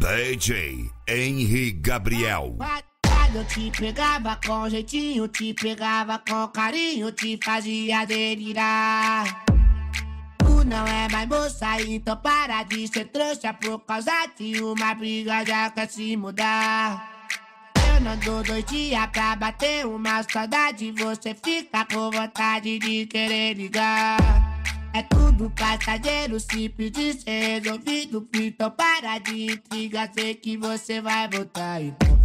DJ Henry Gabriel. Eu te pegava com jeitinho, te pegava com carinho, te fazia delirar. Tu não é mais moça, então para de ser trouxa. Por causa de uma briga já quer se mudar. Eu não dou 2 dias pra bater uma saudade. Você fica com vontade de querer ligar. É tudo passageiro, se pedir ser resolvido. Então para de intriga, sei que você vai voltar, então.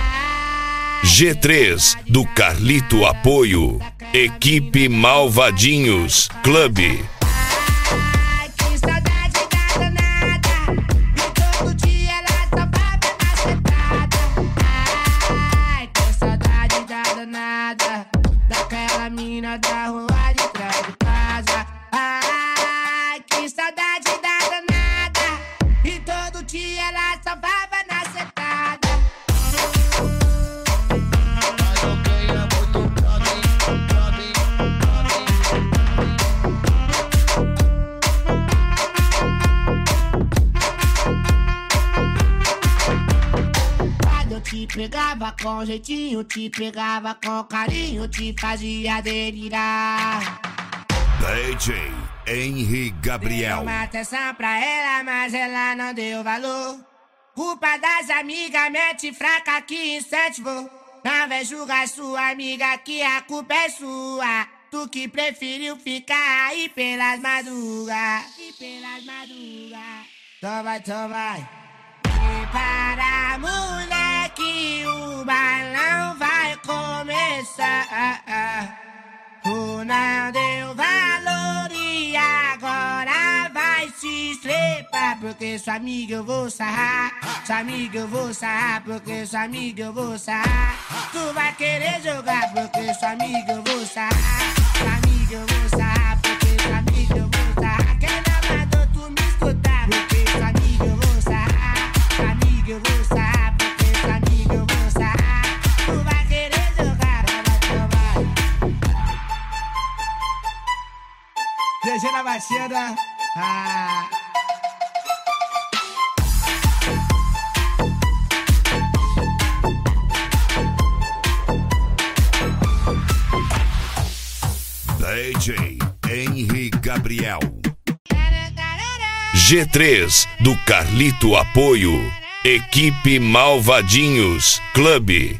G3 do Carlito Apoio. Equipe Malvadinhos Clube. Ai, que saudade da danada. E todo dia ela só vai ver na sentada. Ai, que saudade da danada. Daquela mina da rua de trás de casa. Ai, que saudade da danada. E todo dia ela só vai ver na sentada. Te pegava com jeitinho, te pegava com carinho, te fazia delirar. DJ Henry Gabriel. Dei uma atenção pra ela, mas ela não deu valor. Culpa das amigas, mete fraca que incentivou. Não vem julgar sua amiga que a culpa é sua. Tu que preferiu ficar aí pelas madrugas. Então vai. Prepara, moleque, o balão vai começar. Tu não deu valor e agora vai se estrepar. Porque sua amiga eu vou sarrar. Sua amiga eu vou sarrar. Porque sua amiga eu vou sarrar. Tu vai querer jogar. Porque sua amiga eu vou sarrar. Sua amiga eu vou sarrar. Porque sua amiga eu vou sarrar. Quem não mandou tu me escutar? Porque sua amiga eu vou sarrar. Sua amiga eu vou sarrar. Porque sua amiga eu vou sarrar. Tu vai querer jogar. Vai. DG na batida. DJ Henry Gabriel. G3 do Carlito Apoio. Equipe Malvadinhos Clube.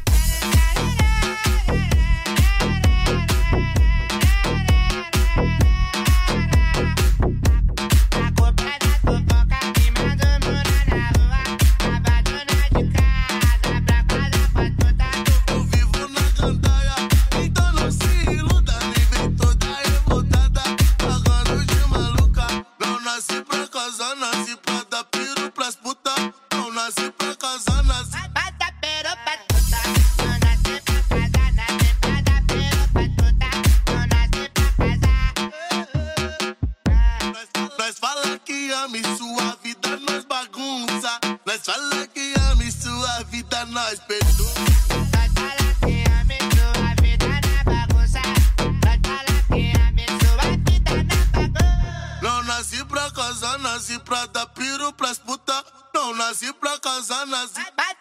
Nós fala que ama e sua vida nós bagunça. Nós fala que ama e sua vida nós perturba. Nós fala que ama e sua vida na bagunça. Nós fala que ama e sua vida na bagunça. Não nasci pra casar, nasci pra dar piro pras putas. Não nasci pra casar, nasci